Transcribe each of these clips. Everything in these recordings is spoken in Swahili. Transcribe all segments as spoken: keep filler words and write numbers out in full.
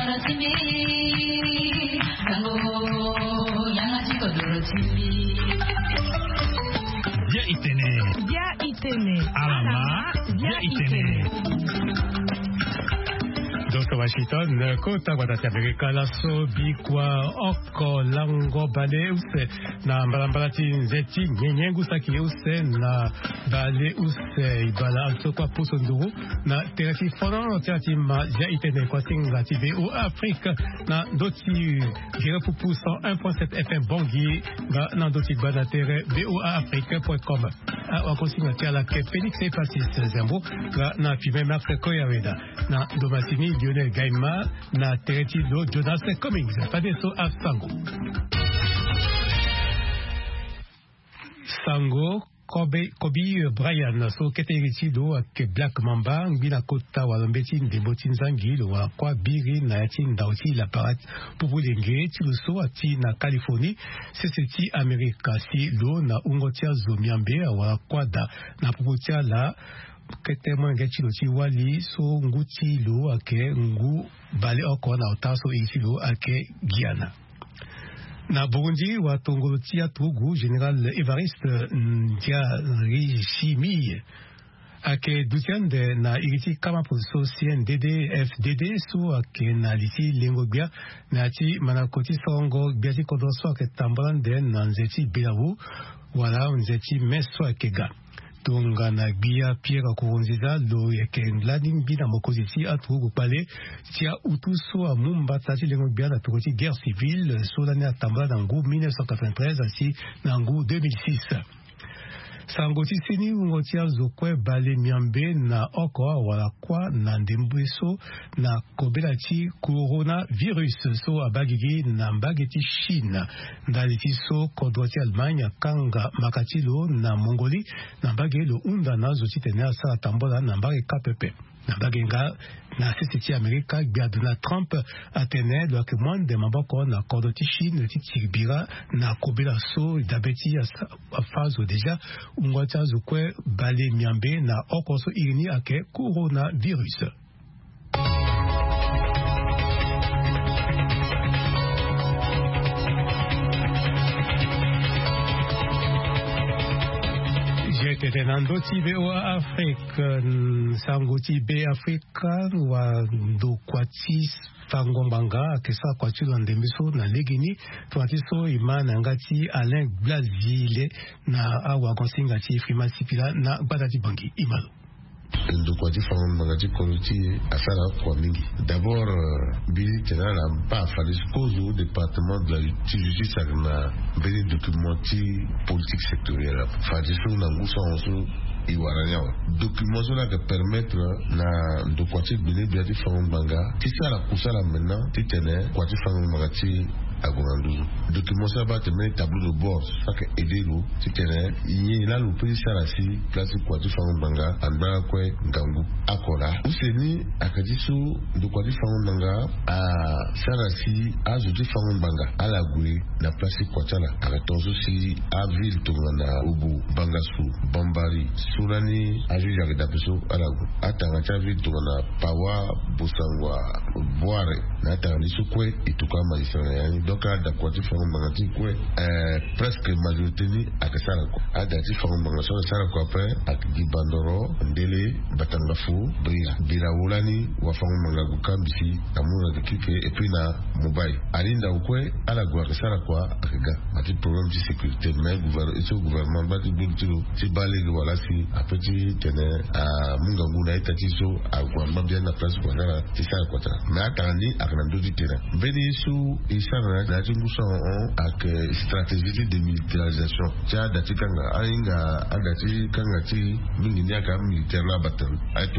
Dia itene. Dia itene. Alama. Dia itene. Dosto Washington, kota watati Amerika la so bikwa oko lango bale use na mbalambalati nzeti nyenyengu saki use na bale use ibala also kwa puso nduru na teresi fono tiati ma ja itene kwa singa ti V O A Afrique na doti gira pupu cent un point sept F M Bangui na doti bana tere V O A Afrique point com a konsinga ti ala ke Felix et Francis Zembo na pime Max Koyaweda na domasini Lionel Gaima na tereti do Jonas Cummings padeso a Sango Sango Kobe Kobe Brian so ketereti do ke Black Mamba ngina kota wa mbeti ndeboti nzangi do wa kwa biri na yati ndauti la parat pupulenge ti so ati na Californie seseti Amerika si lo na ungotia zo miambe wa kwada na puputia la ketemo ngechilo ti wali so nguti lo ake ngu bale oko na otaso itilo ake Guyana. Na Burundi wa tongolo tia tugu General Evariste Ndayishimiye ake dutiande na iriti kama poso C N D D F D D so ake na liti lengo bia na ti manakoti songo biati kodoso ake tambrande na nzeti bilawu wala nzeti meso ake ga tonga na bia Pierre Kurunziza lo yake ngladin bina mokoziti atugu pale tia utuso a mumba tati lengo bia na tokoti guerre civile so l'année atamba na ngu mille neuf cent quatre-vingt-treize ainsi na ngu deux mille six. Sangoti sini ungotia zokwe bale miambe na oko wala kwa na ndembweso na kobelati coronavirus so abagigi na mbageti China ndaliti so kodwati Allemagne kanga makatilo na Mongolie na mbagelo unda na zoti tena sa tambola na mbage K P P na bagenga na sisiti Amerika bia Donald Trump atene lo ke mwande maboko na kodoti Chine titibira na kobela so dabeti a fazo deja ungwata zokwe bale miambe na okoso irini ake coronavirus. J'étais dans d'autres V O A Afrique, Sangoti B Africa, wa do kwati fangombanga, kesa kwati landemiso na legini, twatiso imana ngati Alain Blazile na awa konsingati Frima Sipila na Badati Bangi imalo. Ndokwati fangombanga ti konti asara kwa mingi. D'abord, bili tena na pa falis kozo département de la justice na beni documenti politique sectorielle. Fadiso na ngusa onso iwaranyawa. Documents là que permettre na ndokwati bili biati fangombanga. Ti sala kusala maintenant ti tene kwati fangombanga ti agonandu. Documents ça va te mettre tableau de bord. Ça que aider l'eau. Si tene y là le prix sarasi place kwati fangombanga anda kwe ngangu akola useni akadiso ndokwati fangombanga a sarasi azuti fangombanga ala guri na place kwatala akatonzo si a ville tongana ubu bangasu bambari surani ajuja kedapiso ala gu atanga cha ville tongana pawa bosangwa boare na tanga kwe ituka majisana yani donc ada kwati fangombanga ti kwe eh presque majorité ni akasara ko ada ti fangombanga so sara ko après akibandoro ndele batangafu bria bira wulani wafangu mangagu kambisi amuna kife et na mobile alinda ukwe ala gwa kasara kwa akiga ati problème de sécurité mais gouvernement et gouvernement ba ti bultilo ti balé wala si apeti tene a munga nguna itati so agwa mabia na place kwa ngara ti sara kwa ta mais atandi akana ndodi tena beni su isara na tingu so on ak stratégie de militarisation ja dati kanga ainga adati kanga ti mingi ni aka militaire la batan aitu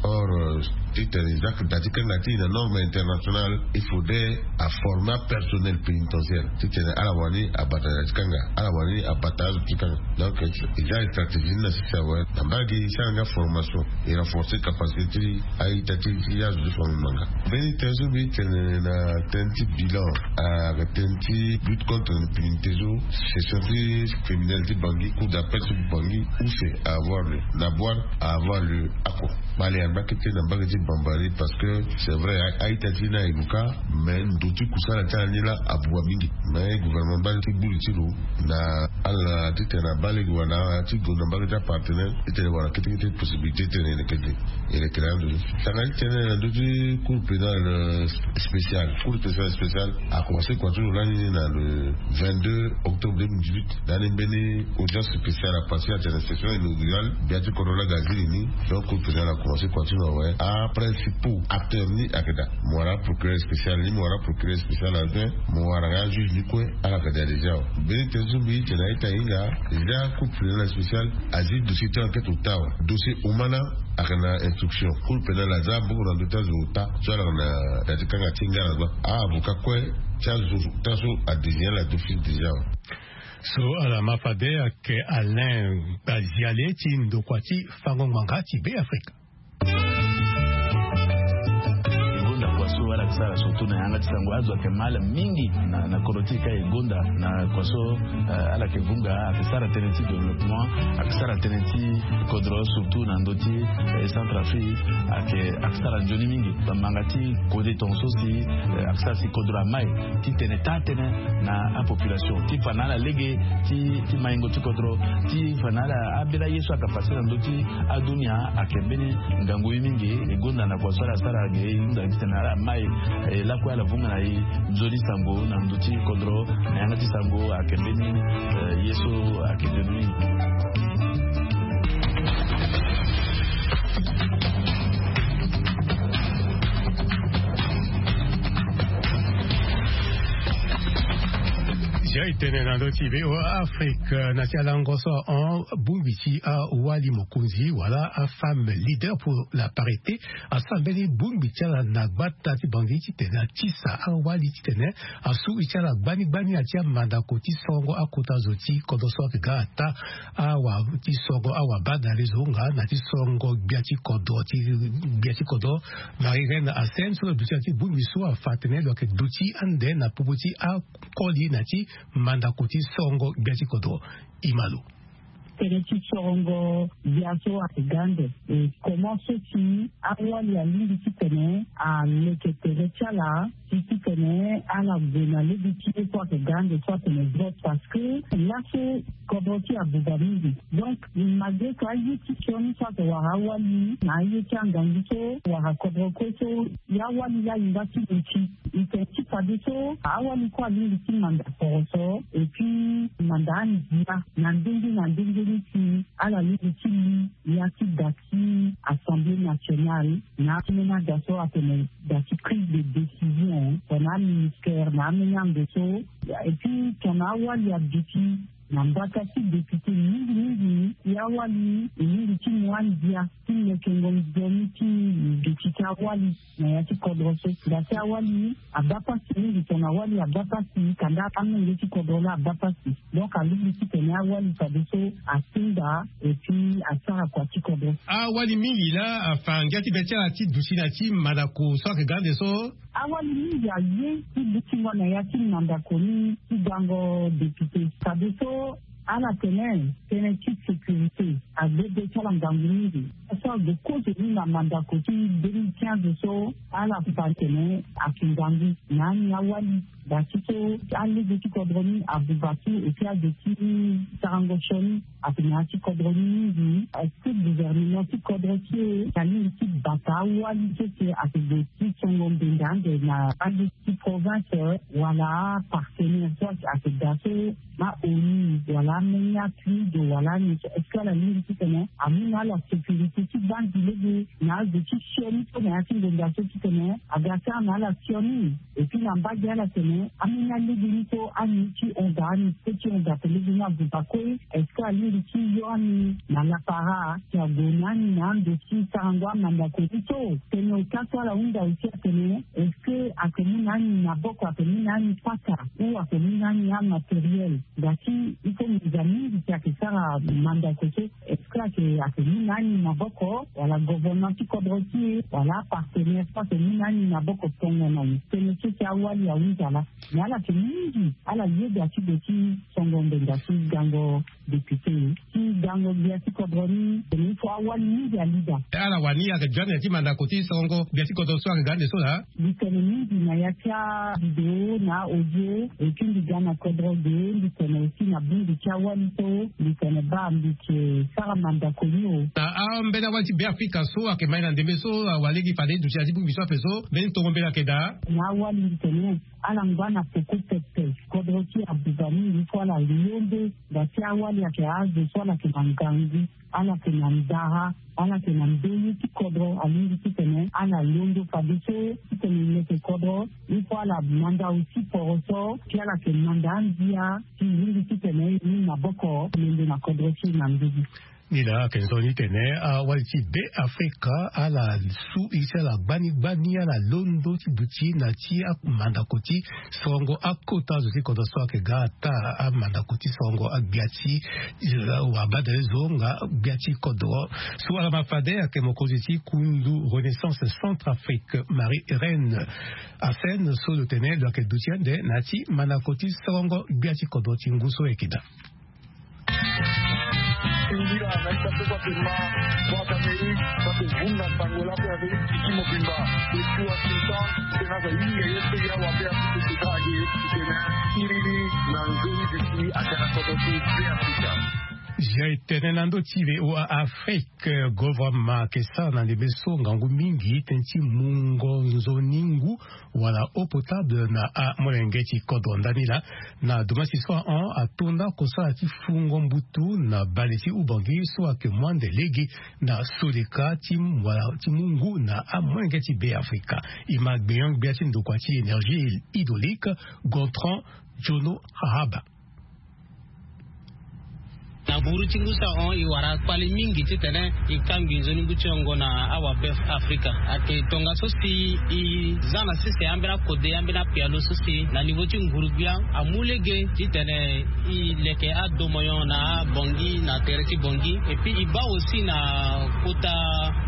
or titre exact dati kanga ti na norme internationale il faudrait à former personnel pénitentiaire titre ala wani abata kanga ala wani abata kanga donc il y a une stratégie nécessaire d'embagi sanga formation et renforcer capacité ai tati ya de formanga beni tezo bi tene na tenti bilan a tenti lutte contre l'impunité c'est sorti criminalité bangi coup d'appel sur bangi où c'est avoir le l'avoir avoir le accord balé en bakete na bagati Bambari parce que c'est vrai Haïti na ibuka mais ndotu kusala tsanila abwa mingi mais gouvernement bali tibuli tilo na ala titena bali gwana ti gouvernement bali partenaire itene wala kitiki possibilité tene ne kede ele créando tanga tene ndotu cour pénal spécial cour pénal spécial a commencé quoi toujours l'année dans le vingt-deux octobre deux mille dix-huit l'année béni audience spéciale a passé à la session inaugurale bientôt Corolla Gazini donc cour pénal a commencé quoi toujours ouais à principaux acteurs ni akeda moara procureur spécial ni moara procureur spécial adjoint moara juge ni quoi à la cadre déjà béni tezumbi tena ita inga déjà cour pénal spécial agit dossier enquête au tawa dossier umana akana instruction cour pénal aza beaucoup dans l'état zota soit na datikanga tinga ba ah avocat quoi Charles Tasso a désigné la d'office déjà. So ala mafade ke Alain Baziale ti ndokwati fango mangati be Afrika. Wala kisara surtout na yanga tisango ke mala mingi na na korotika egonda na kwaso uh, ala ke vunga akisara teneti development akisara teneti kodro surtout na ndoti eh, Centrafrique ake akisara njoni mingi bamangati kode tonso si eh, akisara si kodro mai ti teneta tene na a population ti fanala lege ti ti maingo ti kodro ti fanala abela yesu akapasira ndoti adunia akembeni ngango mingi egonda na kwaso ala sara ge nda tenala mai e la kwa la vunga na i nzoli sango na nduti kodro na yangati sango akembeni yesu akembeni Jaitene nando tibe o Afrique nationale ngoso en Bumbiti a Wali Mokunzi voilà a femme leader pour la parité a sambeli Bumbiti la nagbata ti banditi tena tisa a Wali tene a su itala bani bani atia mandakoti songo akota zoti kodoso gata a wa ti songo a wa bada rezonga na ti songo biati kodo ti biati kodo na irena a senso duti Bumbiso a fatene lo ke duti ande na pubuti a koli na ti mandakoti songo biati kodo imalu. Teneti songo biaso akigande et comment ceci awali ya lindi kitene a lekete chala qui tenait à la bonne d'étudier soit gande soit les votes parce que là c'est kodoti à Bougamidi donc malgré que ayi soit wahawali na ayi ngandito wahakodrokoso ya wali ya indati uchi itensi padeso awali kwa lindi manda poroso et puis mandani dia nandingi nandingi ti ala lindi ya ti dati Assemblée nationale na mena daso atene dati prise de décision on a ministère na mena beso et puis ton awali abiti nambaka si député mingi mingi ya wali mingi ti mwandia ti lekengo zomi ti député awali na ya ti kodroso da ti awali abapa si mingi ton awali abapa si kanda amenge ti kodrola abapa si donc alubi ti tene awali padeso asinda et puis asara kwa ti kodroso awali mingi la afanga ti betia ti dusina ti madako so ke gande so awali mingi aye ti butingo na ya ti mandako ni ti gango député padeso à la tenue, tenue sécurité, à deux de chalam d'anglais, ça de cause de la mandakoti deux mille quinze so à la partenaire à Kingangi, Nani Awali, Batito, à l'Église Kodroni, à Boubati, et puis à des petits Sarangochoni, à Pinati Kodroni, à ce gouvernement qui Kodrotier, à l'Église Bata, ou à l'Église à des petits Songombingan, à des petites provinces, voilà, partenaire, soit à ces dates, ma oni, voilà, mais appui de voilà, est-ce que la ligne qui tenait, à mina la sécurité qui banque de n'a de qui chioni pour n'a qui de la qui tenait, à gâter à la chioni, et puis la bague à la tenait, à mina les limito à niti on gagne, petit on appelle les gens de Bakoy, est-ce que la ligne qui yoni, n'a la para, qui a bonani, n'a de qui sarangwa, mandakorito, tenait au cas la onda aussi à tenait, est-ce que à tenir n'a beaucoup à tenir n'a pata, ou à tenir n'a matériel. Dati iko mizamini ya kisara manda kote extra ke akeni nani maboko wala government kodroti wala partenaire pas ke nani maboko tongo nani tenete ya wali ya wizala na la kemingi ala yede ati beti songo ndengati gango député qui dango biasi kodroni ni fo awali ni ya lida ala wani ya jana ti manda koti songo biasi kodoswa ngande so la dikeni ni na ya cha video na audio ekindi gana kodro de dikeni si na bungi cha wali to dikeni ba mbike sara manda konyo na ambena wati be Afrika so akemaina ndemeso walegi pale du chaji bungi so peso ben to ngombela keda na wali dikeni ala ngwana poko pepe kodro ki abugani ni fo la liombe da cha wali ya keaze so la kemangangi ala kenandaha ala kenambeli ki kodro alingi kitene ala londo fabiso kitene leke kodro ni fo ala manda usi poroso ki ala kenanda andia ki lingi kitene ni naboko lende na kodro ki nambeli nila kenzoni tene a walti be Afrika ala su isa la bani bani ala londo ti buti na ti a mandakoti songo akota zo ti kodo so ke gata a mandakoti songo agbiati wa badele zonga biati kodo so ala mafade ke mokoziti kundu Renaissance Centrafrique Marie Reine Asen so le tene lo ke dutiende na ti mandakoti songo biati kodo ti nguso ekida India, nesta tuba firma, Wata Meri, Satu Bunga, Tangola, Peri, Kimo Bimba, Ichua Sultan, Tenaza India, Yeste Ya Wapea, Tutukage, Tena, Irini, Nangui, Disi, Akana Kotoki, Afrika. J'ai tenenando tive o Afrique gouvernement que ça na de beso ngangu mingi tenti mungo nzoningu wala eau potable na a molengeti kodondani la na domasi so en atonda kosa ti fungo mbutu na baleti ubangi so ake mwande legi na soleka tim wala ti mungu na a molengeti be Afrika imag beyang biatin do kwati énergie hydraulique Gontran Jono Haraba na buru tingusa on iwara kwali mingi titene ikambi nzoni nguchongo na awa bef Africa ake tonga sosi i zana sisi ambera kode ambera pialo sosi na niveau tingurubia amulege titene i leke adomoyon na bongi na tereti bongi et puis iba aussi na kota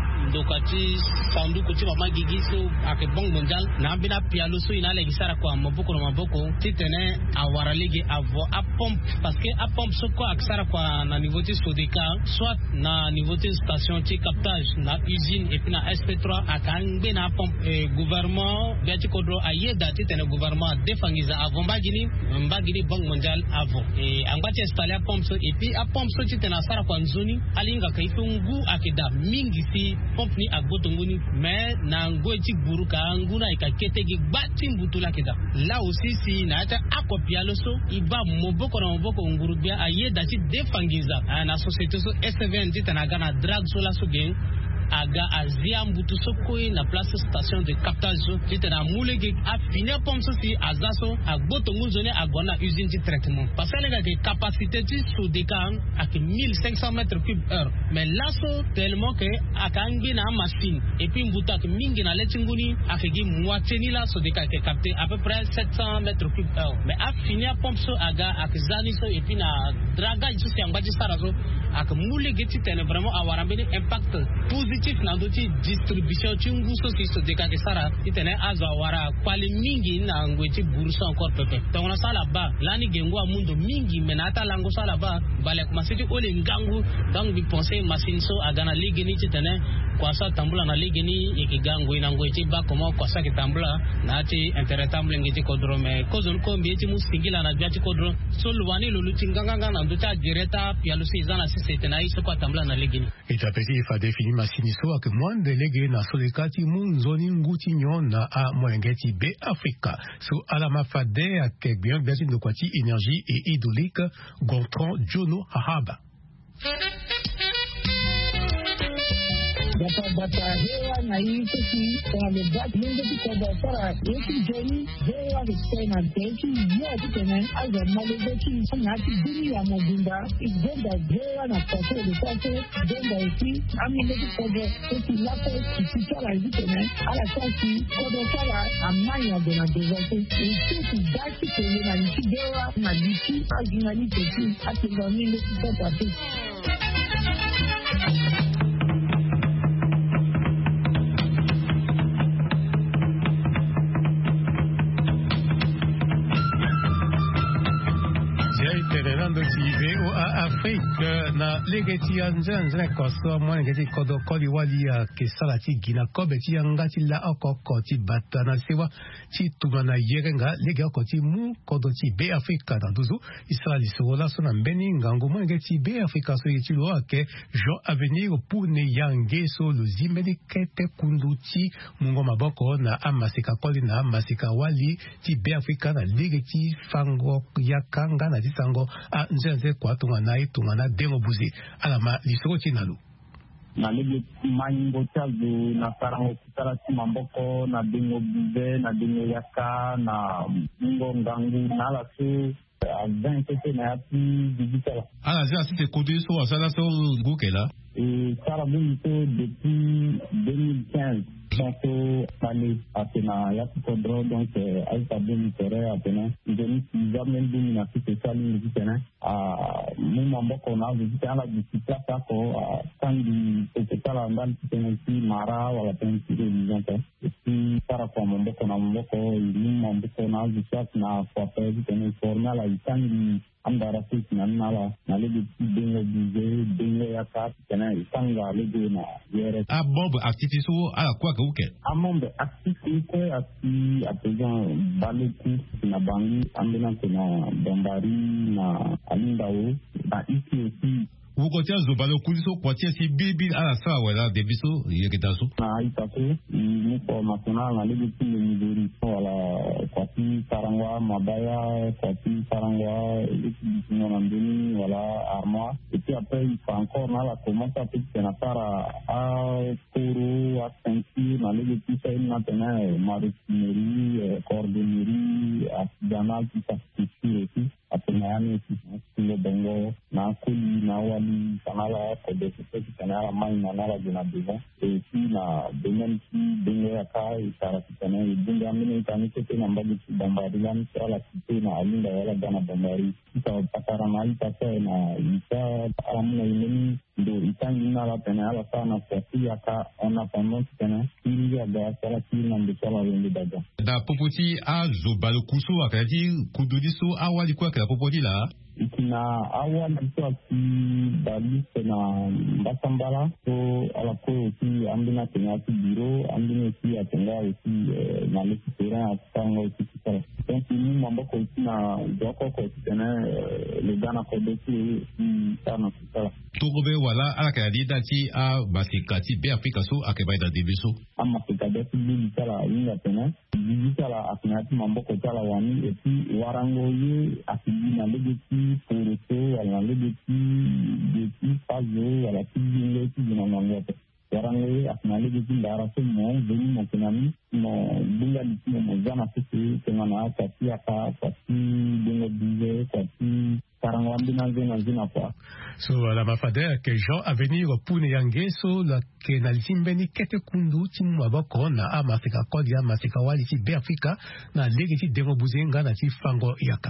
dokati sandu kuti mama gigiso ake bong mondial na ambina pialo so ina legi sara kwa maboko na maboko titene awara legi avo a pompe parce que a pompe so kwa aksara kwa na niveau de Sodeka soit na niveau de station de captage na usine et puis na S P trois akangbe na pompe eh, gouvernement biati kodro ayeda titene gouvernement defangiza avant bagini mbagini bong mondial avant et angati installer a pompe so et puis a pompe so titene sara kwa nzoni alinga kaifungu akida mingi si pompe ni agbotongoni mais na ngoji buruka nguna ikaketegi bati mbutula kida là aussi si na ata akopialo so iba moboko na moboko ngurubia ayeda ti defangiza na société so S V N titana gana drag so la so gen aga azia mbutu sokoi na place station de captage titana mulege a finir pompe so si azaso agbotongo zone agona usine de traitement parce que les capacité de Sodeka à mille cinq cents mètres cubes heure mais là so tellement que akangi na machine et puis mbutu ak mingi na letinguni akegi moitié ni la Sodeka qui capté à peu près sept cents mètres cubes heure mais a finir pompe so aga ak zani so et puis na dragage so si ambaji sarazo ak mulege titana vraiment avoir un impact positif na doti distribution chungu so si so deka ke sara itene azwa wara kwali mingi na ngweti bursa encore pepe donc na sala ba lani gengo amundo mingi menata lango sala ba bale kuma siti ole ngangu donc bi penser machine so agana ligeni titene kwa sa tambula na ligeni ikigango ina ngweti ba komo kwa sa kitambula na ati interetamble ngeti kodrome kozon ko mbieti musingila na biati kodro so luwani luluti nganga na ndota direta pialusi zana sisi tena iso kwa tambula na ligeni itapeti ifa defini machine so ake mwande lege na solekati munzoni nguti nyon na a molengeti be Afrika so ala mafade ake bien biasi ndokwati énergie et hydraulique Gontran Jono Haraba Bata bata hewa na hii sisi kwa lebati mungu kwa sara yeki jeni hewa kutena teki ya kutena aza malebeki na ati dini ya mobimba igenda hewa na pato de pato genda isi ami leki kodo eti lapo kisara ikutena ala kasi kodo sara amanya de na dezote isi daki kwenye na nchi hewa na nchi ajina ni teki ati ngani leki kwa pato nando ti V O A Afrique na legeti anja anja koso mo legeti kodo kodi wali ya kesala ti gina kobe ti anga ti la okoko ti batana sewa ti tumana yerenga lege okoti mu kodo ti B Afrique na duzu isra li sola sona mbeni ngango mo legeti B Afrique so yiti lo ake jo avenir pour ne yange so lo zimeni kete kunduti mungo maboko na amasika koli na amasika wali ti B Afrique na legeti fango ya kanga na tisango a nzenze kwa tunga na itunga na dengo buzi alama lisoko chinalu na lege mango chazu na sarango kitara ti mamboko na dengo buze na dengo yaka na mungo ngangu na la su a vingt tete na yapi digital ala zia site kodu so asala so gukela et sara bunito depuis deux mille quinze donc année atena yapi kodro donc alta buni tere atena ndeni jamais buni na site sali ni tena a mu mamboko na visita la visita tako tangi tekala ndani tena si mara wala pensi rezante si sara kwa mamboko na mamboko ni mamboko na visita na kwa pezi tena forma la itangi andara sisi na nala na lebe dingo bize dingo ya ka tena itanga lebe na yere a bombe activité so ala kwa ka uke a bombe activité ati apejan baleku na bangi ambena tena bombari na alindao na iki aussi ukotia zobalo kuliso kwatia si bibi ala sawa wala debiso yeketaso na itato ni formational na lebe ti le nigeri wala kwati karangwa mabaya kwati karangwa étudiant en demi voilà armoire et puis après il faut encore là commencer à faire na para a toro a ceinture na lebe ti sai na tena marinerie cordonnerie artisanal qui s'active aussi après yani le bongo na kuli na wali kanala ko de ce qui kanala mai na nala de na besoin et puis na domaine qui bengo ya kai sara kitana ibunga mini kani ke na mbagi bombari lan sala kite na alinda wala dana bombari kita patara na ita na ita amna ini ndo itangi na la tena ala sana kwa ya ka ona pendant tena ili ya da sala kina ndo sala wende daga da popoti a zobalo kuso akati kududiso awali kwa ka popoti la ikina awali kwa ki bali tena mbasambala so ala ko aussi ambina tena ti biro ambina ti atenga aussi na le terrain atango aussi kitara donc ni mambo ko na joko ko tena le dana ko de ti sana kitara to gobe wala ala ka dida ti a basikati be Afrika so akeba da diviso amma ka da ti bi tala inga tena bi tala afinati mambo ko tala wani et puis warango ye afini na le ti pour so wala le ti de ti fazo wala ti le ti na mangote warango ye afinali de ti ndara so mo veni mo kenami mo bunga ni mo zana sisi tengana kati aka kati bunga bize kati so la mafade ke Jean avenir pour ne yange so la ke na limbeni kete kundu timu abako na amasika kodi ya masika wali ti be Afrika na lege ti dengo buzenga na ti fango yaka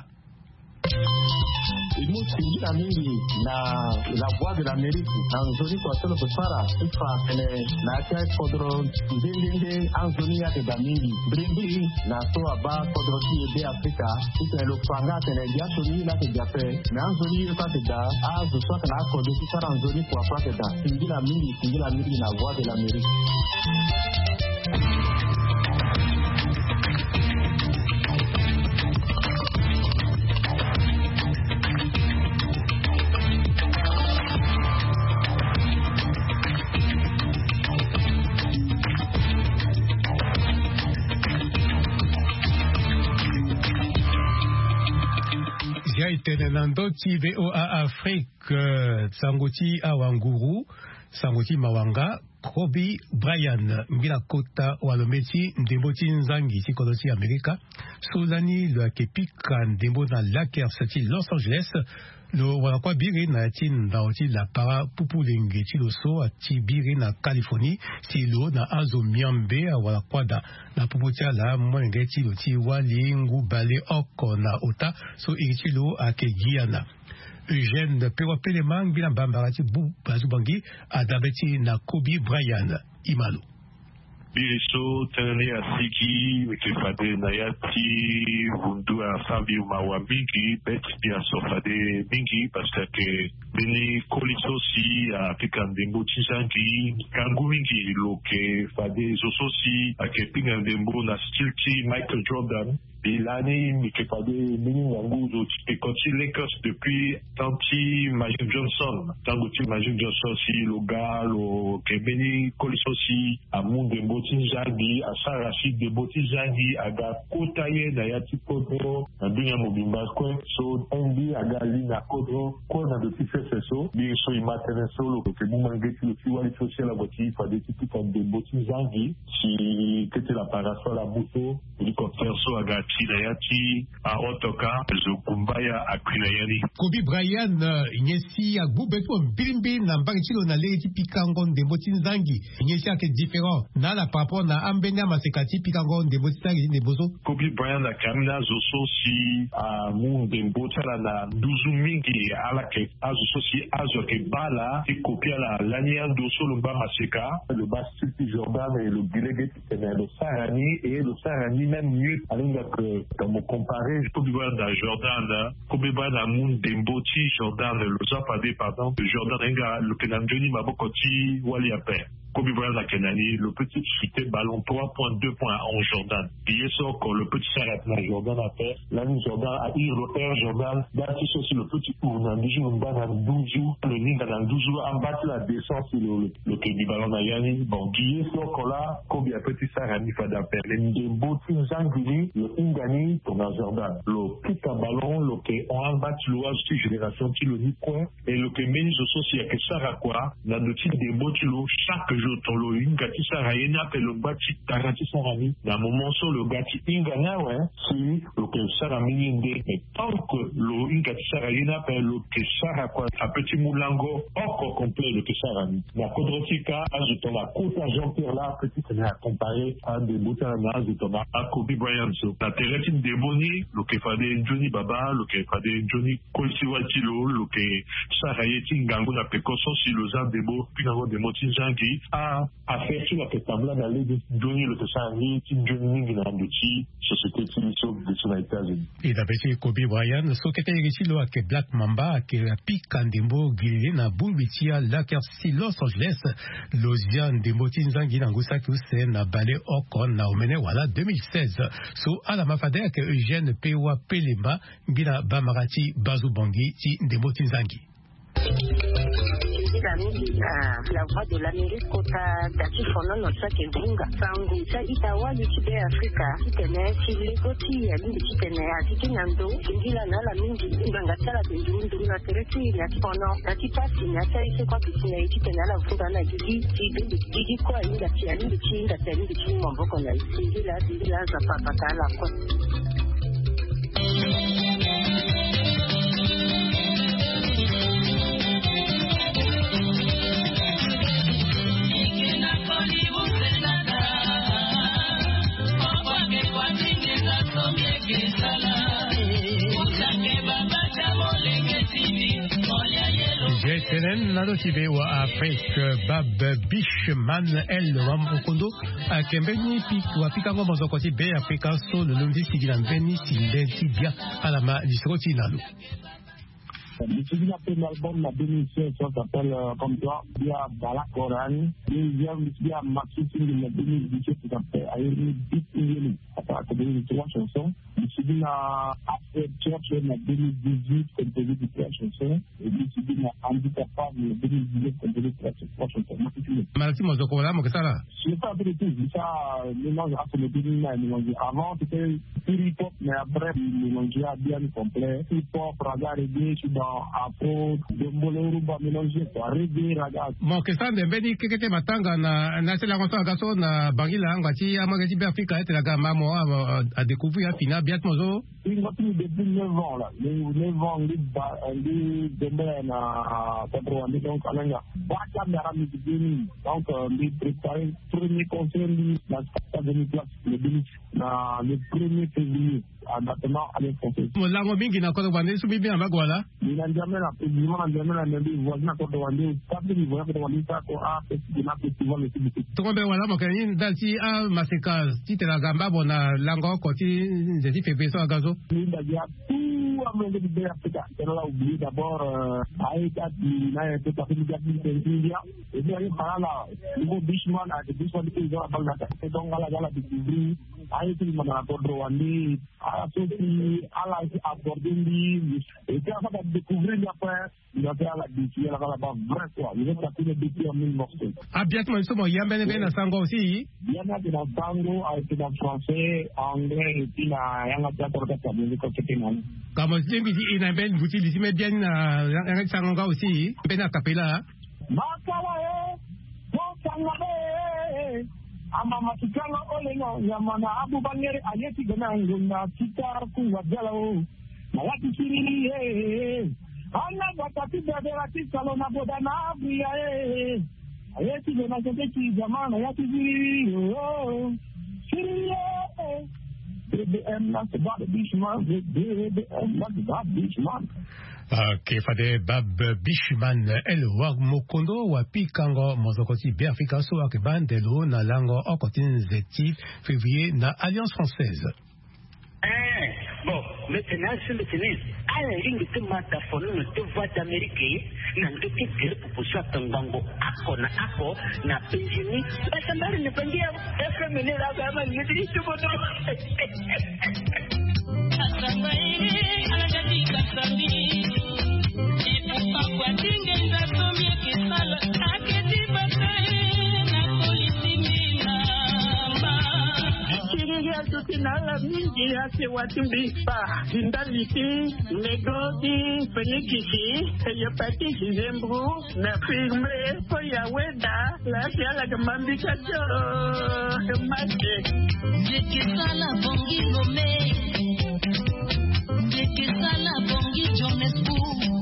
Imu singira mingi na la voix de l'Amérique anzoni kwa solo kusara ifa ene na kia kodro ndindinde anzoni ya keda mingi brindi na so aba kodro ki ebe Afrika ite lo kwanga tene jato ni la ke jape na anzoni yuka keda azu soka na kodro kusara anzoni kwa kwa keda singira mingi singira mingi na voix de l'Amérique. Tenenando ti V O A Afrique Sangoti Awanguru Sangoti Mawanga Kobe Brian Mbila Kota Walometi Ndembo ti Nzangi ti Kodoti Amerika Solani le Kepika Ndembo na Lakers ti Los Angeles lo wana kwa biri na ti ndauti la para pupu lenge ti lo so ti biri na Californie ti lo na azo miambe wala kwada na pupu ti ala mwenge ti lo ti wali ngu bale oko na ota so iri ti lo ake Guyana Eugène Pero Pelemang bila bambara ti bu bazubangi adabeti na Kobe Bryant Imalo Biriso Tene Asiki ke fade Nayati Bundu a Fabi Mawa Mingi Bet bien so fade Mingi parce que Beni Koliso si a Pikandembo Tizangi Kangu Mingi lo ke fade Zososi a ke Pikandembo na Stilti Michael Jordan. Et l'année, il fait pas des millions et quand il Lakers depuis Tanti Magic Johnson, Tanti Magic Johnson si le gars, le Kebeni Koliso si, à Moun de Botinjagi, à Sarachid de Botinjagi, à Ga Kotaye, Nayati Kodro, à Dunya Mobimba, so Endi, à Ga Lina Kodro, quoi dans le petit fait so, bien so il m'attendait solo, que vous manquez le fiwali social à votre il faut des types comme des Botinjagi, si que la parasol à Bouto, il faut faire so à Ga Tinayati, à Otoka, Zokumbaya, à Krinayani. Kobe Bryant, Inyesi, à Goubeto, Bilimbi, Nambangchilo, na Leti Pikangon, de Botinzangi, Inyesi, qui est différent, na la rapport, na Ambenia, Masekati, Pikangon, de Botinzangi, de Bozo. Kobe Bryant, à Kamina, Zoso, si, à Moun, de Botala, na Douzumingi, à la Ke, à Zoso, si, à Zoke Bala, et copia la Lanian, Dosso, le bas Maseka, le bas Stipi Jordan, et le Gileget, le Sarani, et le Sarani, même mieux, à que quand on comparait Kobe Bryant à Jordan, Kobe Bryant à Moun Demboti, Jordan, le Zapade, pardon, Jordan Enga, le Kenanjoni, Mabokoti, Wali Aper. Kobe Bryant à Kenani, le petit chuté ballon trois points deux points en Jordan. Il est sûr que le petit s'arrête là, Jordan a fait. L'année Jordan a eu le Air Jordan. D'ailleurs, aussi le petit coup, dans dix jours, dans douze jours, le Ning dans douze jours, en bas de la descente sur le, le quai du ballon à Yanni. Bon, il est sûr que là, Kobe a petit s'arrête, il faut d'appeler. Les beaux teams Zanguni, le Ingani, pour dans Jordan. Le petit ballon, le quai, on en bas de l'ouage, cette génération, qui le dit quoi. Et le quai ménis aussi, il y a que ça à quoi, dans le titre des beaux tulos, chaque jour, tolo ingati sarayena pe le bati tarati sarami na moment so le gati ingana ouais si le que sarami inde mais tant que le ingati sarayena pe le que sara quoi un petit moulango encore complet le que sarami na kodrotika ajoutant la côte à Jean-Pierre là petit que à comparer à des boutana ajoutant à Kobe Bryant so la terretine de Boni le que fade Johnny Baba le que fade Johnny Kolsiwatilo le que sarayeti ngango na pekoso si le zan debo puis ngango de motinjangi a à faire sur la table d'aller donner le tessangi qui donne une grande société de son États-Unis. Et d'après Kobe Bryant, ce qui était ici là que Black Mamba que la pique Kandembo Guilin na Bulbitia Lakersi Los Angeles Losian de Motinzangi Nangusa que c'est na balé Okon na Omene wala deux mille seize. So à la mafade que Eugène Pewa Pelema Bila Bamarati Bazubangi ti de Motinzangi. La voix de l'Amérique kota dati fono no sa ke bunga sangu sa itawa yitide Afrika itene chilegoti ya ndi kitene atiki nando ingila na la mingi nganga tsala ndundu na tereti ya fono dati pasi na sa ise kwa kisina itene la vuga na gigi gigi gigi kwa inga tia ndi chinga tia ndi chinga mboko na ingila ingila za papa kala kwa Tenen nado tibe wa Afrique Bab Bishman El Wamukondo a Kembeni pik wa pikango mozokoti be Afrika so le lundi sigilan beni silenti bia alama disroti nalu. L'utilise un album en deux mille seize, ça s'appelle euh, comme toi, il y a Bala Koran, il y a il y a Maxi Film en deux mille dix-sept qui s'appelle Ayuri Bit Ingeni, ça a donné trois chansons. L'utilise a After Church en deux mille dix-huit, composé de trois chansons, et l'utilise a Handicapable en deux mille dix-neuf, composé de trois chansons. Malati Mozokola, Mokesala. Je sais pas un peu de tout, ça mélange entre les deux mille. Avant c'était hip-hop, mais après il mélangeait bien complet. Hip-hop, raga, reggae, je suis dans Afro, Dembolo, Rumba, mélangé, reggae, raga. Bon, qu'est-ce que c'est que Kekete Matanga, na c'est la console gaso na Bangila, Ngati, Amagati Afrika, et la gamme à découvrir, Fina, Biatmozo. Il m'a pris depuis neuf ans, là. neuf ans, les Dembele, à quatre-vingt-dix, donc, à l'Anga. Bata, Marami, donc, les préparés, premier concert, la deux mille place, le le premier février. maintenant à l'étranger. Mulango mingi na kodo wande su bibi na bagwala. Nina njame na pejima na njame na ndebi voisina kodo wande tabi ni voya kodo wande ta ko a festival festival le tibi. Tombe wala mo kani dalti a maseka ti tela gamba bona lango ko ti jeti febe so agazo. Nina dia tout a monde de Afrique. On a oublié d'abord Aïta qui n'a été pas fait de India. Et bien il parle là, le Bishman a des Bishman qui ont la balle là. Donc à la gala de découvrir Aïta qui m'a donné Rwanda, à la Sophie, à la abordé et puis avant de découvrir après il a fait la découvrir la gala vrai quoi. Il a tapé le défi en mille morceaux. Ah bien que moi je me yambe ben na sango aussi. Bien na de sango a été en français, anglais et puis na yanga théâtre de Kabyle ko ketenani. Comme je dis, il y a une boutique ici, mais bien, un sanganga aussi, ben à capella. Makala, Bokangale, Amama Tikala Oleno, Yamana Abu Bangere, Ayeti Gananguna, Tika Kuwajalo, Mayati Siri, Anna Batati Baderati Salona Bodana, Ayeti Ganangati, Yamana Yati Siri, Siri. B B M, that's about the Bishman. B B M, that's about Bishman. Ok, fade Bab Bishman el wag mokondo wa pikango mozokoti be Afrika so akibandelo na lango okotin zeti février na Alliance française. Eh, bon, maintenant c'est le tennis. À la ligne de mata fono te voix d'Amérique, na ndoki kile kuposha tangango ako na ako na penjini. Basa mbali ne pendia F M ne la kama ni ndiri tubono. Asambai ala jadi kasami. Ipo kwa dinge ndazo mieke sala aketi batai na polisi mina. Tutinala mingi ase watimbipa Zindaliti, Negodi, Fenikisi, Eyopati Zembru, na firme, Foyaweda, la fiala gamambi kajo, Mate. Jekisala bongi gome, Jekisala bongi jonesbu,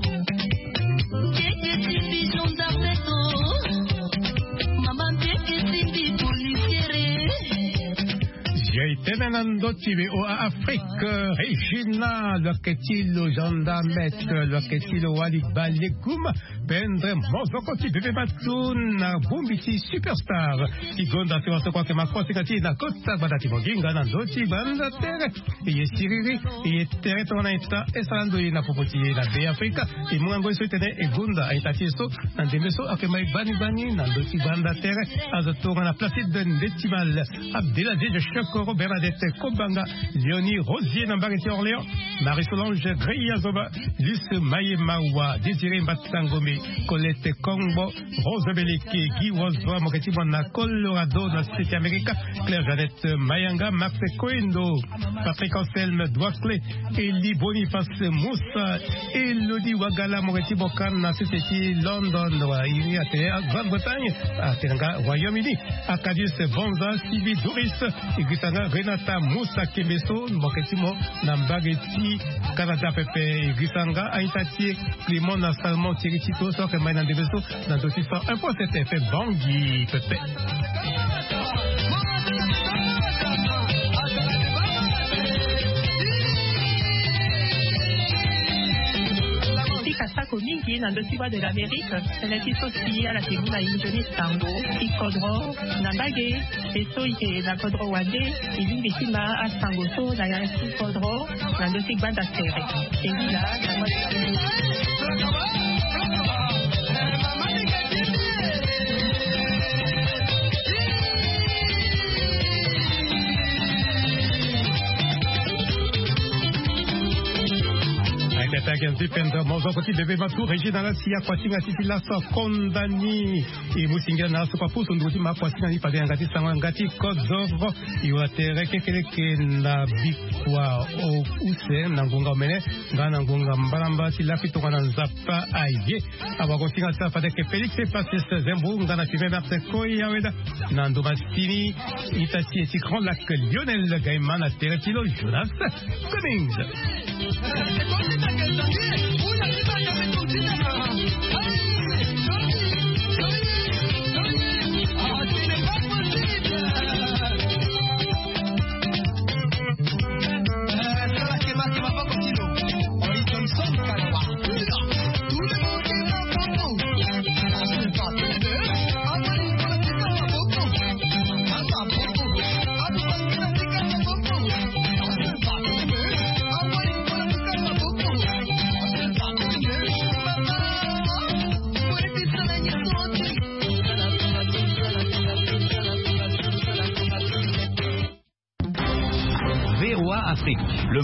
Jekisi bijon d'Afrique, Maman Jekisi policiere. J'ai tenendo tive o Afrique Regina le ketilo gendarmet le ketilo wali balekum pendre mozokoti bebe matun na bumbiti superstar igonda se waso kwa kema kosikati na kota badati moginga na doti banda tere e siriri e tere tona ita esando ina popoti na be Afrika e mwango so tene e gunda aitati so na demeso akema bani bani na doti banda tere azotonga na placide ndetimal Abdelaziz de Choko Bernadette Kobanga, Léonie Rosier Nambariti Orléans, Marie-Solange Griazoba, Luce Maïemawa, Désiré Mbatsangome, Colette Combo, Rose Beleke, Guy Wozwa, Moketi Mwana, Colorado, dans City America, Claire Jeannette Mayanga, Max Coendo, Patrick Anselme, Douaclé, Elie Boniface Moussa, Elodie Wagala, Moketi Bokan, dans City London, à Grande-Bretagne, à Tenanga, Royaume-Uni, Acadius Bonza, Sylvie Douris, Igrisanga Renata Moussa Kemeso Moketimo Nambageti Canada Pepe Igrisanga Aitati Clément Salmon Tiritito Soke Maïna Deveso dans le six cent un point sept F M Bangui Pepe. Kasako mingi na ndokiwa de l'Amérique, seleti sosi ala teguna injoni tango, ikodro, na bage, eso ike na kodro wade, ilingi sima a tango so na ya ikodro, na ndoki banda sere. Tegula, na mwade. Against Penda Mozokoti Bebe Matu Regina la Sia Kwasinga Titila Sa Kondani e Musinga na Sopa Puso Nduti Ma Kwasinga ni Pade Ngati Sangangati Kodzovro Iwatere Kekeleke na Bikwa o Use Nangunga Mene Ngana Ngunga Mbalamba Silafi Tokana Nzapa Aye Awakosinga Sa Fade Ke Felix Pasis Zembu Ngana Tive Marte Koya Weda Nando Mastini Itati Eti Grand Lac Lionel Gaiman a Teretilo Jonas Cummings. Afrique. Le